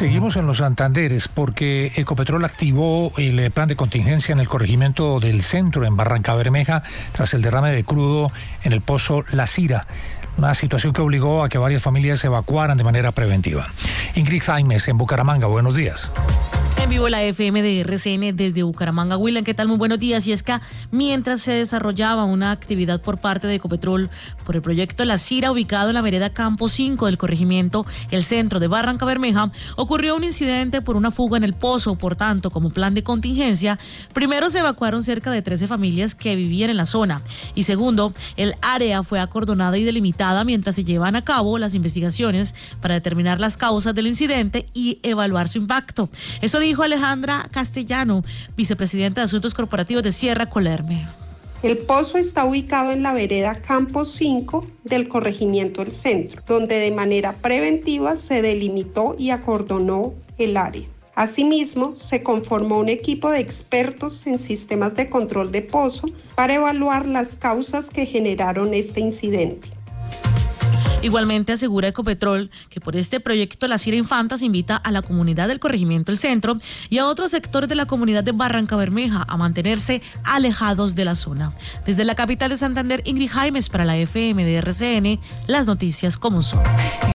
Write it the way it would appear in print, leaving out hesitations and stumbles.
Seguimos en los Santanderes porque Ecopetrol activó el plan de contingencia en el corregimiento del Centro, en Barrancabermeja, tras el derrame de crudo en el pozo La Cira. Una situación que obligó a que varias familias se evacuaran de manera preventiva. Ingrid Jaimes, en Bucaramanga, buenos días. En vivo la FM de RCN desde Bucaramanga. William, ¿qué tal? Muy buenos días. Y es que mientras se desarrollaba una actividad por parte de Ecopetrol por el proyecto La Cira, ubicado en la vereda Campo 5 del corregimiento El Centro de Barrancabermeja, ocurrió un incidente por una fuga en el pozo. Por tanto, como plan de contingencia, primero se evacuaron cerca de 13 familias que vivían en la zona. Y segundo, el área fue acordonada y delimitada mientras se llevan a cabo las investigaciones para determinar las causas del incidente y evaluar su impacto. Eso dijo Alejandra Castellano, vicepresidenta de Asuntos Corporativos de Sierra Colerme. El pozo está ubicado en la vereda Campo 5 del corregimiento El Centro, donde de manera preventiva se delimitó y acordonó el área. Asimismo, se conformó un equipo de expertos en sistemas de control de pozo para evaluar las causas que generaron este incidente. Igualmente asegura Ecopetrol que por este proyecto La Cira Infanta se invita a la comunidad del corregimiento El Centro y a otros sectores de la comunidad de Barrancabermeja a mantenerse alejados de la zona. Desde la capital de Santander, Ingrid Jaimes para la FM de RCN, las noticias como son.